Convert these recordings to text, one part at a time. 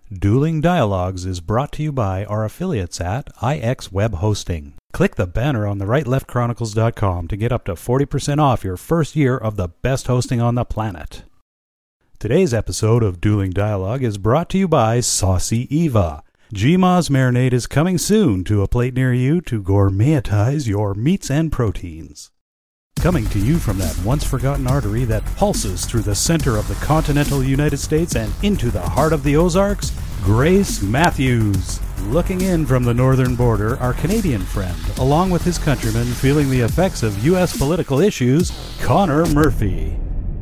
Dueling Dialogues is brought to you by our affiliates at IX Web Hosting. Click the banner on the rightleftchronicles.com to get up to 40% off your first year of the best hosting on the planet. Today's episode of Dueling Dialogue is brought to you by Saucy Eva. GMA's marinade is coming soon to a plate near you to gourmetize your meats and proteins. Coming to you from that once-forgotten artery that pulses through the center of the continental United States and into the heart of the Ozarks, Grace Matthews. Looking in from the northern border, our Canadian friend, along with his countrymen feeling the effects of U.S. political issues, Connor Murphy.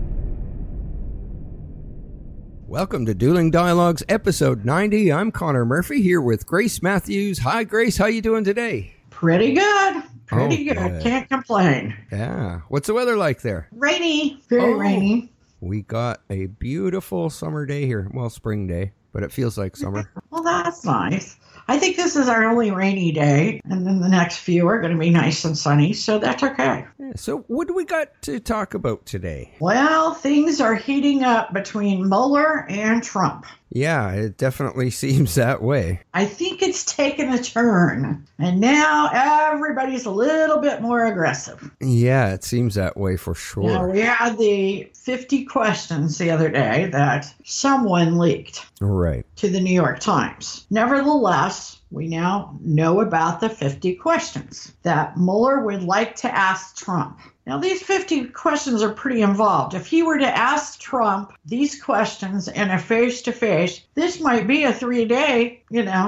Welcome to Dueling Dialogues, episode 90. I'm Connor Murphy here with Grace Matthews. Hi, Grace. How you doing today? Pretty good. Pretty good. Can't complain. Yeah. What's the weather like there? Rainy. Very rainy. We got a beautiful summer day here. Well, spring day, but it feels like summer. Well, that's nice. I think this is our only rainy day, and then the next few are going to be nice and sunny, so that's okay. Yeah, so what do we got to talk about today? Well, things are heating up between Mueller and Trump. Yeah, it definitely seems that way. I think it's taken a turn, and now everybody's a little bit more aggressive. Yeah, it seems that way for sure. Now, we had the 50 questions the other day that someone leaked. Right. To the New York Times. Nevertheless, we now know about the 50 questions that Mueller would like to ask Trump. Now, these 50 questions are pretty involved. If he were to ask Trump these questions in a face-to-face, this might be a 3-day,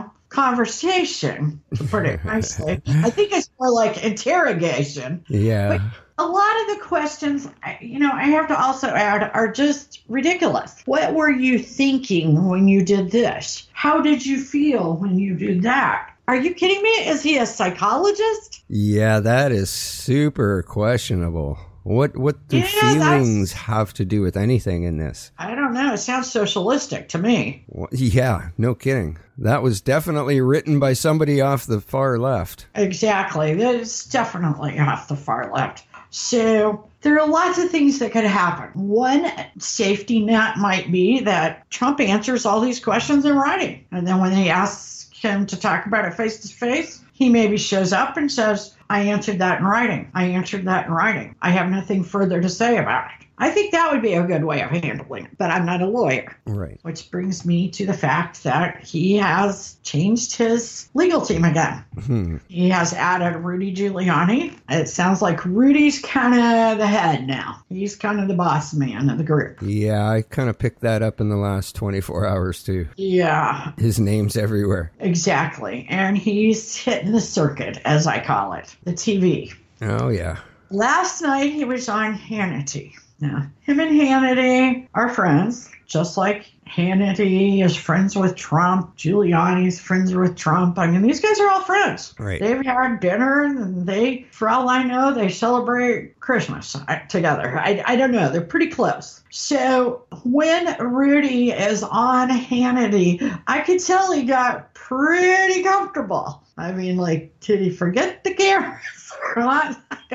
conversation, to put it nicely. I think it's more like interrogation. Yeah. But a lot of the questions, I have to also add, are just ridiculous. What were you thinking when you did this? How did you feel when you did that? Are you kidding me? Is he a psychologist? Yeah, that is super questionable. What do feelings have to do with anything in this? I don't know. It sounds socialistic to me. Well, yeah, no kidding. That was definitely written by somebody off the far left. Exactly. That is definitely off the far left. So there are lots of things that could happen. One safety net might be that Trump answers all these questions in writing. And then when they ask him to talk about it face to face, he maybe shows up and says, I answered that in writing. I answered that in writing. I have nothing further to say about it. I think that would be a good way of handling it, but I'm not a lawyer. Right. Which brings me to the fact that he has changed his legal team again. Mm-hmm. He has added Rudy Giuliani. It sounds like Rudy's kind of the head now. He's kind of the boss man of the group. Yeah, I kind of picked that up in the last 24 hours too. Yeah. His name's everywhere. Exactly. And he's hitting the circuit, as I call it, the TV. Oh, yeah. Last night he was on Hannity. Now, him and Hannity are friends, just like Hannity is friends with Trump. Giuliani's friends with Trump. I mean, these guys are all friends. Right. They've had dinner, and for all I know, they celebrate Christmas together. I don't know. They're pretty close. So when Rudy is on Hannity, I could tell he got pretty comfortable. I mean, did he forget the cameras or not?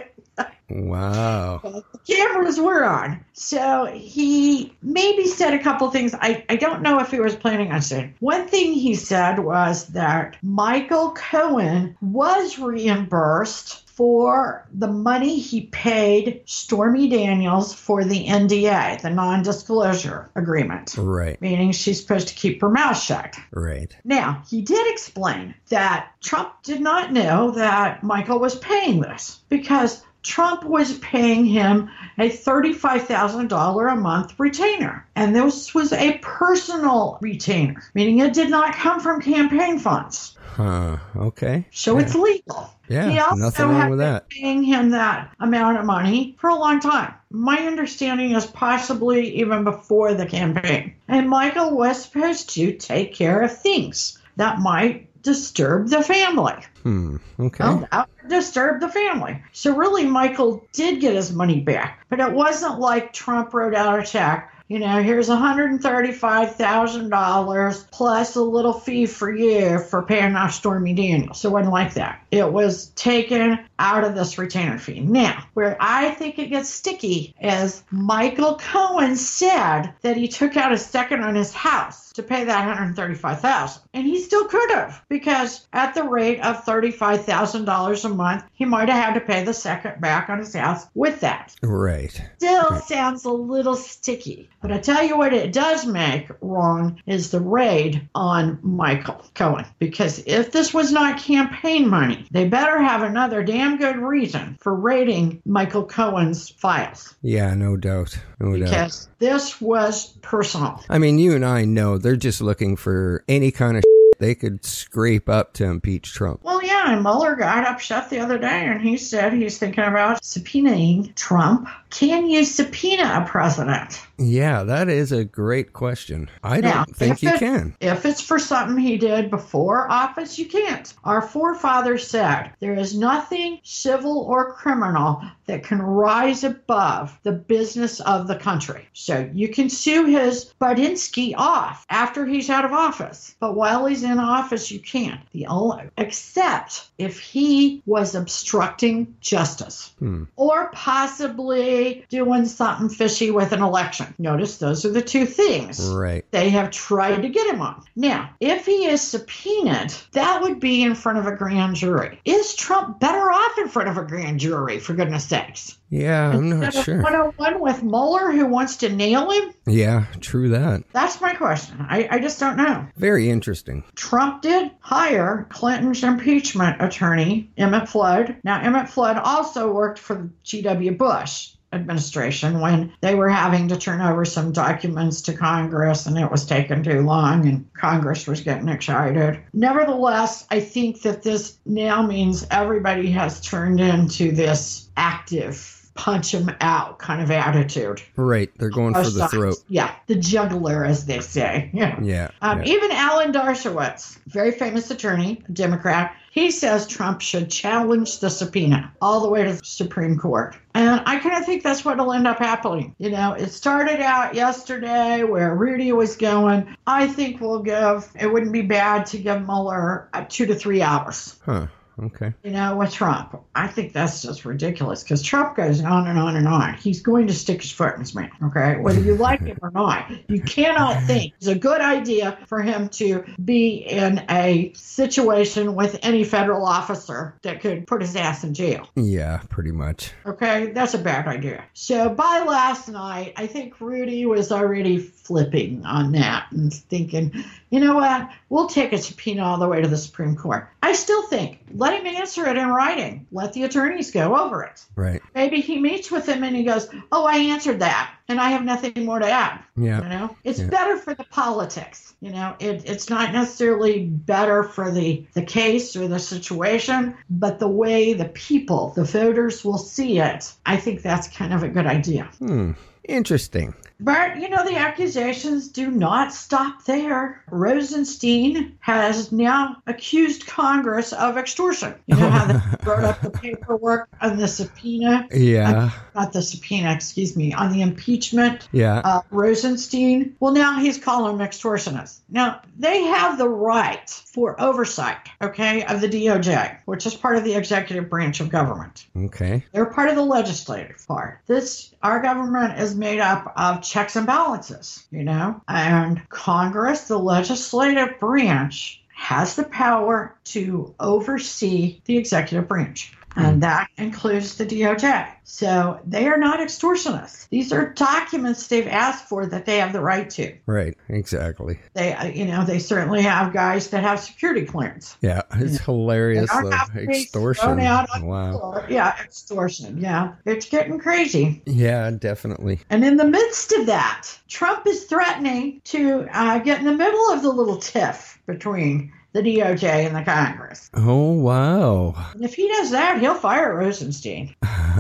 Wow. The cameras were on. So he maybe said a couple things. I don't know if he was planning on saying. One thing he said was that Michael Cohen was reimbursed for the money he paid Stormy Daniels for the NDA, the non-disclosure agreement. Right. Meaning she's supposed to keep her mouth shut. Right. Now, he did explain that Trump did not know that Michael was paying this because Trump was paying him a $35,000 a month retainer. And this was a personal retainer, meaning it did not come from campaign funds. Huh. Okay. So it's legal. Yeah, he also nothing wrong with that. Paying him that amount of money for a long time. My understanding is possibly even before the campaign. And Michael was supposed to take care of things that might disturb the family. Okay. That would disturb the family. So really, Michael did get his money back. But it wasn't like Trump wrote out a check. Here's $135,000 plus a little fee for you for paying off Stormy Daniels. So it wasn't like that. It was taken out of this retainer fee. Now, where I think it gets sticky is Michael Cohen said that he took out a second on his house to pay that $135,000. And he still could have, because at the rate of $35,000 a month, he might have had to pay the second back on his house with that. Right. Still sounds a little sticky. But I tell you what it does make wrong is the raid on Michael Cohen. Because if this was not campaign money, they better have another damn good reason for raiding Michael Cohen's files. Yeah, no doubt. No doubt. Because this was personal. I mean, you and I know they're just looking for any kind of they could scrape up to impeach Trump. Well, yeah, and Mueller got upset the other day, and he said he's thinking about subpoenaing Trump. Can you subpoena a president? Yeah, that is a great question. I don't think you can. If it's for something he did before office, you can't. Our forefathers said there is nothing civil or criminal that can rise above the business of the country. So you can sue his Budinsky off after he's out of office. But while he's in office, you can't. Except if he was obstructing justice or possibly doing something fishy with an election. Notice those are the two things they have tried to get him on. Now, if he is subpoenaed, that would be in front of a grand jury. Is Trump better off in front of a grand jury, for goodness sakes? Yeah, I'm not sure. 101 with Mueller, who wants to nail him? Yeah, true that. That's my question. I just don't know. Very interesting. Trump did hire Clinton's impeachment attorney, Emmett Flood. Now, Emmett Flood also worked for G.W. Bush administration when they were having to turn over some documents to Congress, and it was taking too long, and Congress was getting excited. Nevertheless, I think that this now means everybody has turned into this active punch him out kind of attitude. Right. They're going for the throat. Yeah. The juggler, as they say. Yeah. Even Alan Dershowitz, very famous attorney, Democrat, he says Trump should challenge the subpoena all the way to the Supreme Court. And I kind of think that's what will end up happening. You know, it started out yesterday where Rudy was going. I think it wouldn't be bad to give Mueller 2 to 3 hours. Huh. Okay. You know, with Trump. I think that's just ridiculous because Trump goes on and on and on. He's going to stick his foot in his mouth, okay? Whether you like him or not. You cannot think it's a good idea for him to be in a situation with any federal officer that could put his ass in jail. Yeah, pretty much. Okay? That's a bad idea. So by last night, I think Rudy was already flipping on that and thinking, you know what? We'll take a subpoena all the way to the Supreme Court. I still think, let him answer it in writing. Let the attorneys go over it. Right. Maybe he meets with him and he goes, oh, I answered that, and I have nothing more to add. Yeah. You know, it's better for the politics. You know, it's not necessarily better for the case or the situation, but the way the people, the voters will see it, I think that's kind of a good idea. Interesting. But, you know, the accusations do not stop there. Rosenstein has now accused Congress of extortion. You know how they wrote up the paperwork on the subpoena? Yeah. Not the subpoena, excuse me, on the impeachment. Yeah. Rosenstein. Well, now he's calling them extortionists. Now, they have the right for oversight, okay, of the DOJ, which is part of the executive branch of government. Okay. They're part of the legislative part. Our government is made up of checks and balances, you know, and Congress, the legislative branch, has the power to oversee the executive branch. And that includes the DOJ. So they are not extortionists. These are documents they've asked for that they have the right to. Right, exactly. They certainly have guys that have security clearance. Yeah, it's hilarious. Extortion. Wow. Yeah, extortion. Yeah, it's getting crazy. Yeah, definitely. And in the midst of that, Trump is threatening to get in the middle of the little tiff between the DOJ and the Congress. Oh, wow. And if he does that, he'll fire Rosenstein.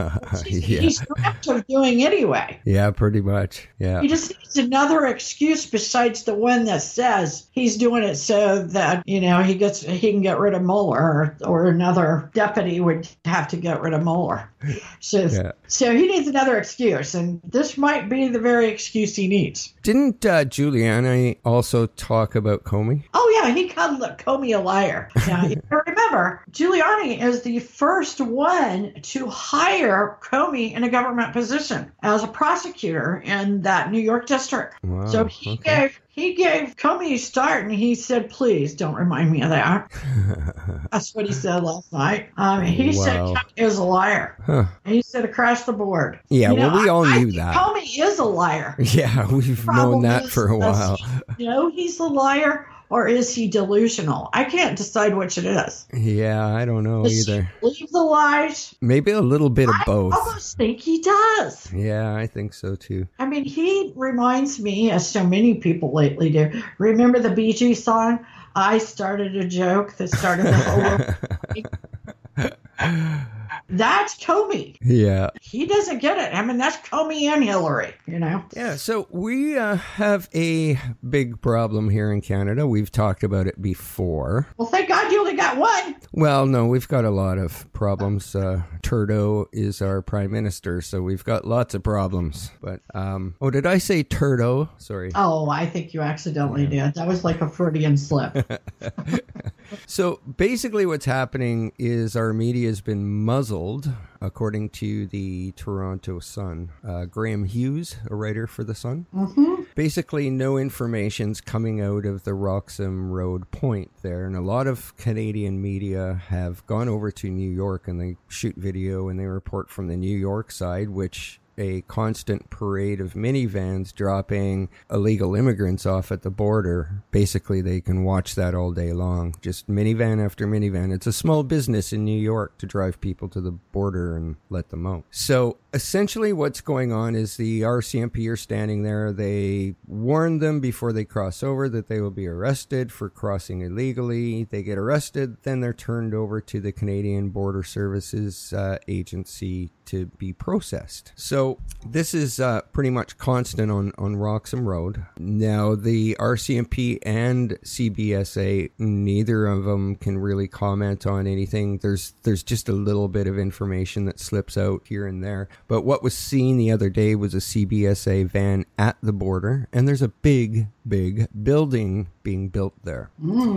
He's trapped of doing anyway. Yeah, pretty much. Yeah. He just needs another excuse besides the one that says he's doing it so that, you know, he can get rid of Mueller, or another deputy would have to get rid of Mueller. So he needs another excuse, and this might be the very excuse he needs. Didn't Giuliani also talk about Comey? Oh, yeah. yeah, he called Comey a liar. Now, you remember, Giuliani is the first one to hire Comey in a government position as a prosecutor in that New York district. Wow, so he gave Comey a start, and he said, please don't remind me of that. That's what he said last night. He said Comey is a liar. Huh. He said across the board. Yeah, we all knew that. Comey is a liar. Yeah, we've known that for a while. He's a liar, or is he delusional? I can't decide which it is. Yeah, I don't know either. He believe the lies? Maybe a little bit of both. I almost think he does. Yeah, I think so too. I mean, he reminds me, as so many people lately do. Remember the Bee Gees song? I started a joke that started the whole That's Comey. Yeah. He doesn't get it. I mean, that's Comey and Hillary, Yeah, so we have a big problem here in Canada. We've talked about it before. Well, thank God you only got one. Well, no, we've got a lot of problems. Trudeau is our prime minister, so we've got lots of problems. But, did I say Trudeau? Sorry. Oh, I think you accidentally did. That was like a Freudian slip. So basically what's happening is our media has been muzzled, according to the Toronto Sun. Graham Hughes, a writer for the Sun. Mm-hmm. Basically, no information's coming out of the Roxham Road point there. And a lot of Canadian media have gone over to New York and they shoot video and they report from the New York side, which a constant parade of minivans dropping illegal immigrants off at the border. Basically, they can watch that all day long. Just minivan after minivan. It's a small business in New York to drive people to the border and let them out. So essentially what's going on is the RCMP are standing there. They warn them before they cross over that they will be arrested for crossing illegally. They get arrested, then they're turned over to the Canadian Border Services Agency to be processed. So this is pretty much constant on Roxham Road. Now, the RCMP and CBSA, neither of them can really comment on anything. There's just a little bit of information that slips out here and there. But what was seen the other day was a CBSA van at the border, and there's a big building being built there.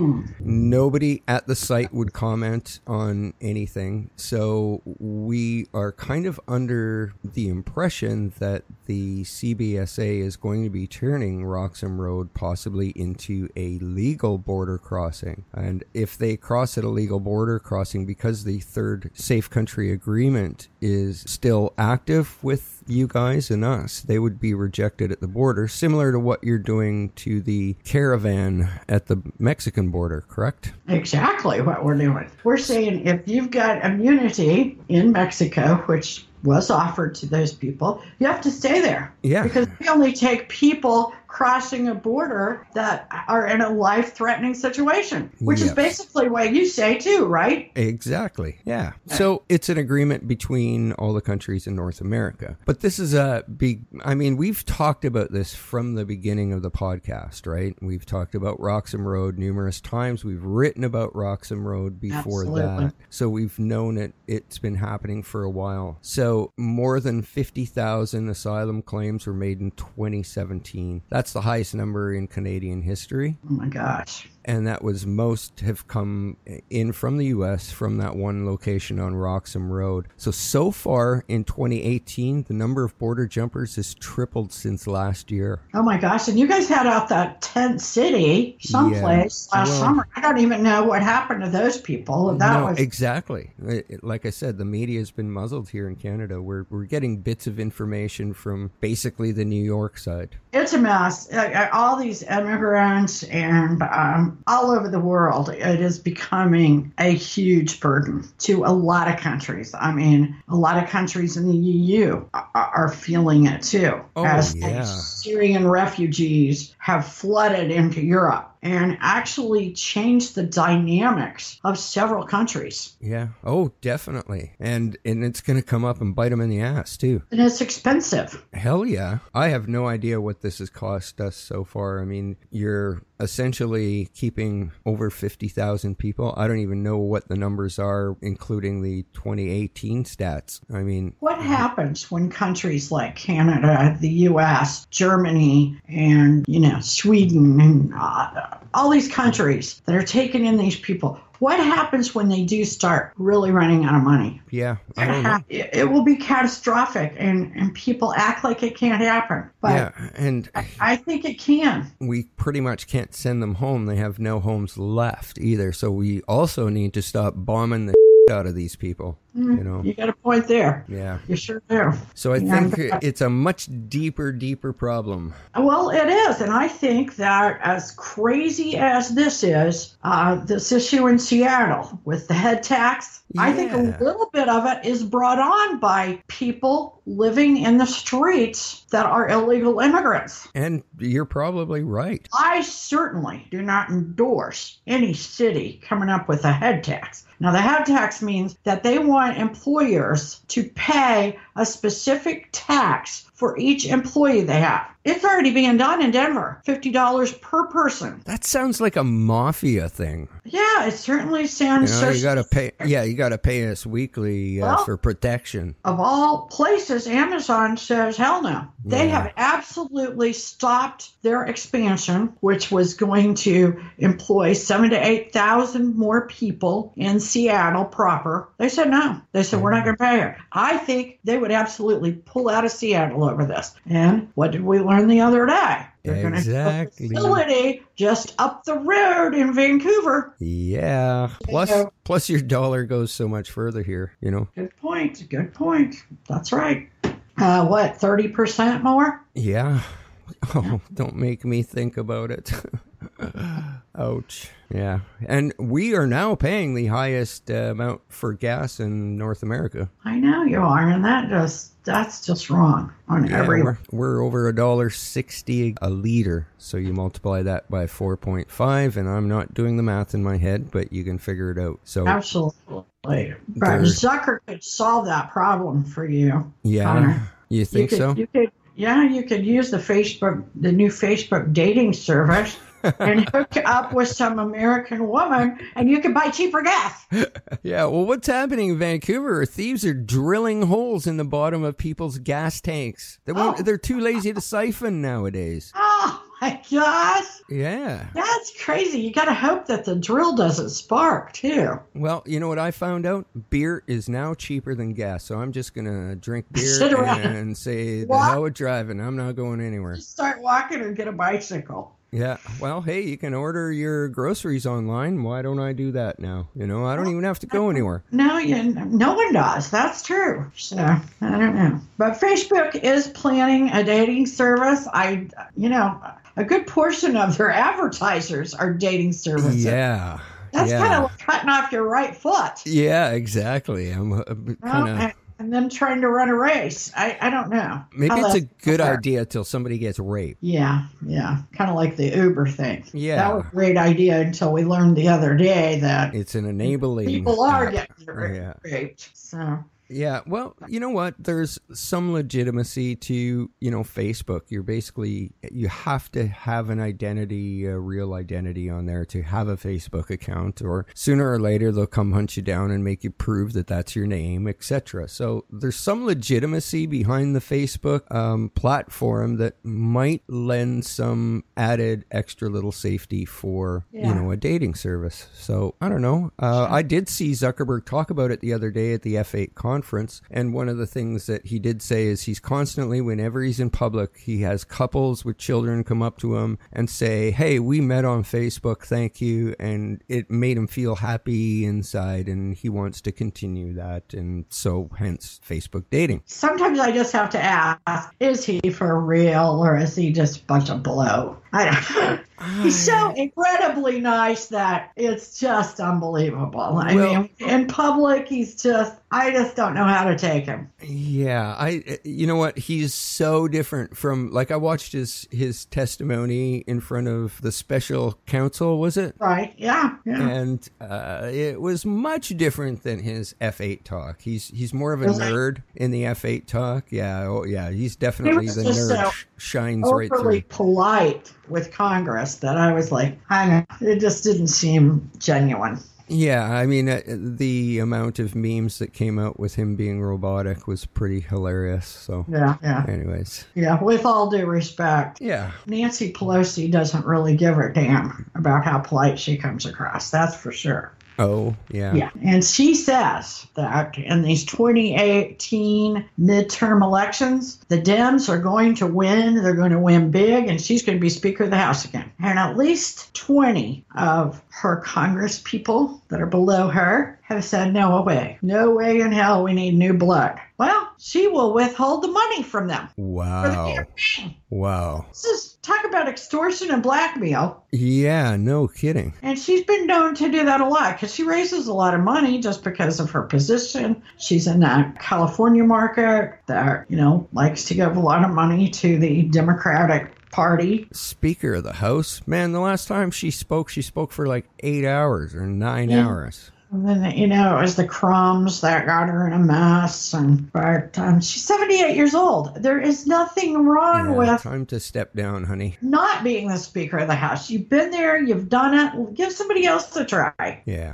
Nobody at the site would comment on anything. So we are kind of under the impression that the CBSA is going to be turning Roxham Road possibly into a legal border crossing. And if they cross at a legal border crossing, because the third safe country agreement is still active with you guys and us, they would be rejected at the border, similar to what you're doing to the caravan at the Mexican border, correct? Exactly what we're doing. We're saying if you've got immunity in Mexico, which was offered to those people, you have to stay there. Yeah. Because we only take people crossing a border that are in a life-threatening situation, which is basically what you say too, right? Exactly. Yeah. So it's an agreement between all the countries in North America. But this is a big, we've talked about this from the beginning of the podcast, right? We've talked about Roxham Road numerous times. We've written about Roxham Road before that. So we've known it. It's been happening for a while. So more than 50,000 asylum claims were made in 2017. That's the highest number in Canadian history. Oh my gosh. And that was most have come in from the U.S. from that one location on Roxham Road. So far in 2018, the number of border jumpers has tripled since last year. Oh my gosh. And you guys had out that tent city someplace last summer. I don't even know what happened to those people. Exactly. Like I said, the media has been muzzled here in Canada. We're getting bits of information from basically the New York side. It's a mess. All these immigrants and all over the world, it is becoming a huge burden to a lot of countries. A lot of countries in the EU are feeling it too. Syrian refugees have flooded into Europe and actually changed the dynamics of several countries. Yeah. Oh, definitely. And it's going to come up and bite them in the ass, too. And it's expensive. Hell yeah. I have no idea what this has cost us so far. You're essentially keeping over 50,000 people. I don't even know what the numbers are, including the 2018 stats. What happens when countries like Canada, the U.S., Germany, and, China, Sweden, and all these countries that are taking in these people. What happens when they do start really running out of money? Yeah, I don't know. It will be catastrophic, and people act like it can't happen. But yeah, and I think it can. we pretty much can't send them home. They have no homes left either. So we also need to stop bombing the out of these people. You know. You got a point there. Yeah. You sure do. So I think it's a much deeper problem. Well, it is. And I think that as crazy as this issue in Seattle with the head tax, I think a little bit of it is brought on by people living in the streets that are illegal immigrants. And you're probably right. I certainly do not endorse any city coming up with a head tax. Now, the head tax means that they want employers to pay a specific tax for each employee they have. It's already being done in Denver, $50 per person. That sounds like a mafia thing. Yeah, it certainly sounds. You got to pay. Yeah, you got to pay us weekly for protection. Of all places, Amazon says, hell no. They have absolutely stopped their expansion, which was going to employ 7,000 to 8,000 more people in Seattle proper. They said no. They said, we're not going to pay her. I think they would absolutely pull out of Seattle over this. And what did we learn the other day? They're going to have a facility just up the road in Vancouver. Yeah. Plus your dollar goes so much further here, you know. Good point. Good point. That's right. 30% more? Yeah. Oh, don't make me think about it. Ouch. Yeah. And we are now paying the highest amount for gas in North America. I know you are, and that's just wrong on every. We're over $1.60 a liter. So you multiply that by 4.5, and I'm not doing the math in my head, but you can figure it out. So absolutely. But Zucker could solve that problem for you. Yeah. Connor. You think so? You could use the new Facebook dating service and hook up with some American woman, and you can buy cheaper gas. Yeah, well, what's happening in Vancouver? Thieves are drilling holes in the bottom of people's gas tanks. They're too lazy to siphon nowadays. Oh, my gosh. Yeah. That's crazy. You got to hope that the drill doesn't spark, too. Well, you know what I found out? Beer is now cheaper than gas, so I'm just going to drink beer and say, the hell with driving. I'm not going anywhere. Just start walking or get a bicycle. Yeah, well, hey, you can order your groceries online. Why don't I do that now? You know, I don't even have to go anywhere. No, no one does. That's true. So, I don't know. But Facebook is planning a dating service. A good portion of their advertisers are dating services. Yeah. That's kind of like cutting off your right foot. Yeah, exactly. I'm kind of... And then trying to run a race. I don't know. Maybe it's a good idea till somebody gets raped. Yeah. Kind of like the Uber thing. Yeah. That was a great idea until we learned the other day that it's an enabling. People are getting raped. So. Yeah, well, you know what? There's some legitimacy to, Facebook. You have to have an identity, a real identity on there to have a Facebook account, or sooner or later they'll come hunt you down and make you prove that that's your name, etc. So there's some legitimacy behind the Facebook platform that might lend some added extra little safety for, a dating service. So I don't know. I did see Zuckerberg talk about it the other day at the F8 conference. And one of the things that he did say is he's constantly, whenever he's in public, he has couples with children come up to him and say, hey, we met on Facebook, thank you. And it made him feel happy inside, and he wants to continue that. And so hence Facebook dating. Sometimes I just have to ask, is he for real or is he just a bunch of blow? I don't know. He's so incredibly nice that it's just unbelievable. I mean, in public, I just don't know how to take him. Yeah, you know what? He's so different from, I watched his testimony in front of the special counsel, was it? Right, yeah. And it was much different than his F8 talk. He's more of a nerd in the F8 talk. Yeah, he's definitely the nerd shines right through. Overly polite with Congress that I was like, I don't know, it just didn't seem genuine. Yeah, I mean, the amount of memes that came out with him being robotic was pretty hilarious. So, Yeah. anyways. Yeah, with all due respect, Yeah. Nancy Pelosi doesn't really give a damn about how polite she comes across. That's for sure. Oh, yeah. Yeah. And she says that in these 2018 midterm elections, the Dems are going to win. They're going to win big, and she's going to be Speaker of the House again. And at least 20 of her Congress people that are below her have said, no way. No way in hell we need new blood. Well, she will withhold the money from them. Wow. Wow. This is talk about extortion and blackmail. Yeah, no kidding. And she's been known to do that a lot because she raises a lot of money just because of her position. She's in that California market that, likes to give a lot of money to the Democratic Party. Speaker of the House. Man, the last time she spoke for like 8 hours or 9 hours. And then, it was the crumbs that got her in a mess. But she's 78 years old. There is nothing wrong with time to step down, honey. Not being the Speaker of the House. You've been there. You've done it. Give somebody else a try. Yeah.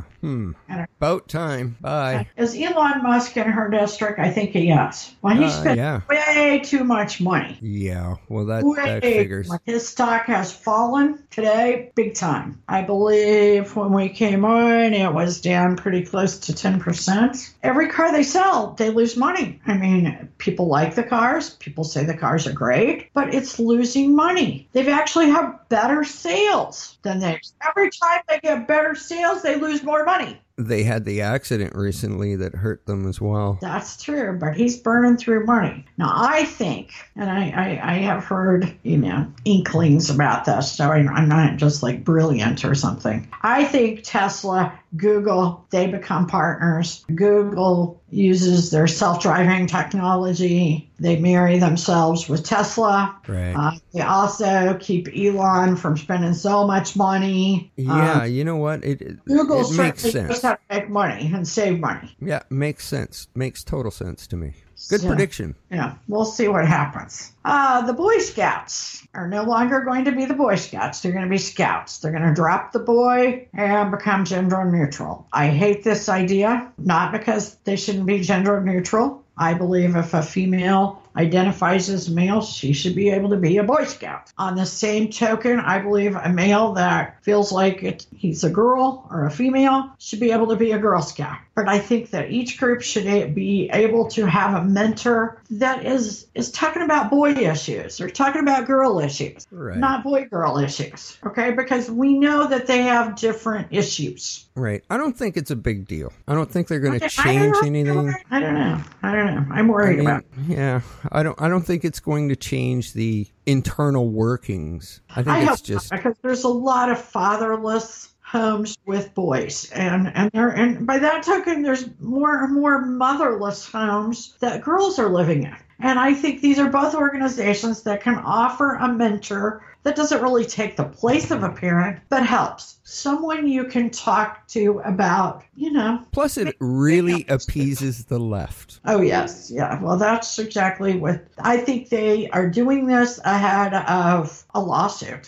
About time. Bye. Is Elon Musk in her district? I think he is. Well, he spent way too much money. Yeah. Well, that figures. His stock has fallen today big time. I believe when we came on, it was down pretty close to 10%. Every car they sell, they lose money. I mean, people like the cars. People say the cars are great, but it's losing money. They've actually had better sales than they. Every time they get better sales, they lose more money. They had the accident recently that hurt them as well. That's true, but he's burning through money. Now, I think, and I have heard, inklings about this, so I'm not just like brilliant or something. I think Tesla, Google, they become partners. Google uses their self-driving technology. They marry themselves with Tesla. Right. They also keep Elon from spending so much money. Yeah, you know what? Google it makes sense. Knows how to make money and save money. Yeah, makes sense. Makes total sense to me. Good prediction. Yeah, we'll see what happens. The Boy Scouts are no longer going to be the Boy Scouts. They're going to be Scouts. They're going to drop the boy and become gender neutral. I hate this idea, not because they shouldn't be gender neutral. I believe if a female identifies as male, she should be able to be a Boy Scout. On the same token, I believe a male that feels like he's a girl or a female should be able to be a Girl Scout. But I think that each group should be able to have a mentor that is talking about boy issues or talking about girl issues, not boy-girl issues, okay? Because we know that they have different issues. Right. I don't think it's a big deal. I don't think they're going to change anything. I don't know. I'm worried about it. Yeah. I don't think it's going to change the internal workings. I think it's just because there's a lot of fatherless homes with boys, and by that token, there's more and more motherless homes that girls are living in. And I think these are both organizations that can offer a mentor that doesn't really take the place of a parent, but helps. Someone you can talk to about, Plus, it really appeases the left. Oh, yes. Yeah. Well, that's exactly what I think. They are doing this ahead of a lawsuit,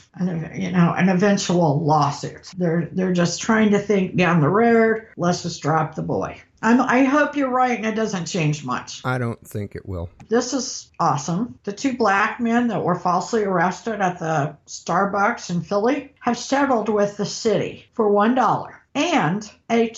an eventual lawsuit. They're just trying to think down the road. Let's just drop the boy. I hope you're right and it doesn't change much. I don't think it will. This is awesome. The two black men that were falsely arrested at the Starbucks in Philly have settled with the city for $1 and a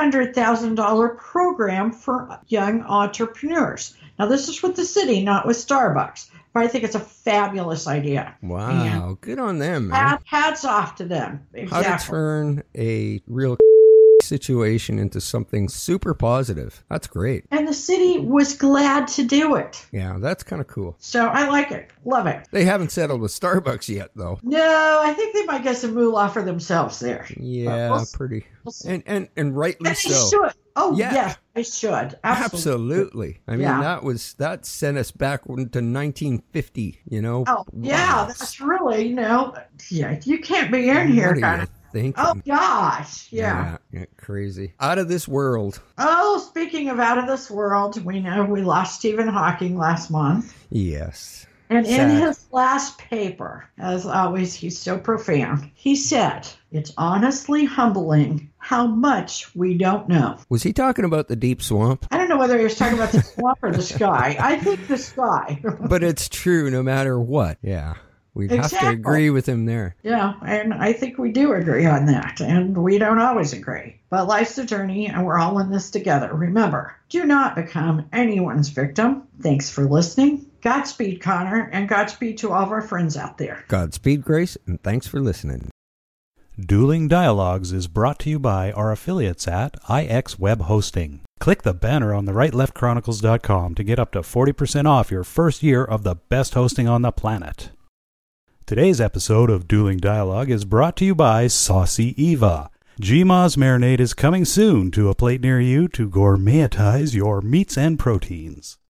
$200,000 program for young entrepreneurs. Now, this is with the city, not with Starbucks. But I think it's a fabulous idea. Wow. Good on them, man. Hats off to them. Exactly. How to turn a real situation into something super positive. That's great. And the city was glad to do it. Yeah, that's kind of cool. So I like it. Love it. They haven't settled with Starbucks yet, though. No, I think they might get some moolah for themselves there. Yeah, pretty. And rightly so. Should. Oh, yeah. Yes, they should. Absolutely. I mean, that sent us back to 1950, Oh, yeah, that's really, you can't be in here kind of thinking. Oh, gosh. Yeah. Crazy. Out of this world. Oh, speaking of out of this world, we know we lost Stephen Hawking last month. Yes. And in his last paper, as always, he's so profound, he said, It's honestly humbling how much we don't know. Was he talking about the deep swamp? I don't know whether he was talking about the swamp or the sky. I think the sky. But it's true no matter what. Yeah. We'd have to Exactly. agree with him there. Yeah, and I think we do agree on that, and we don't always agree. But life's a journey, and we're all in this together. Remember, do not become anyone's victim. Thanks for listening. Godspeed, Connor, and Godspeed to all of our friends out there. Godspeed, Grace, and thanks for listening. Dueling Dialogues is brought to you by our affiliates at IX Web Hosting. Click the banner on the rightleftchronicles.com to get up to 40% off your first year of the best hosting on the planet. Today's episode of Dueling Dialogue is brought to you by Saucy Eva. GMA's Marinade is coming soon to a plate near you to gourmetize your meats and proteins.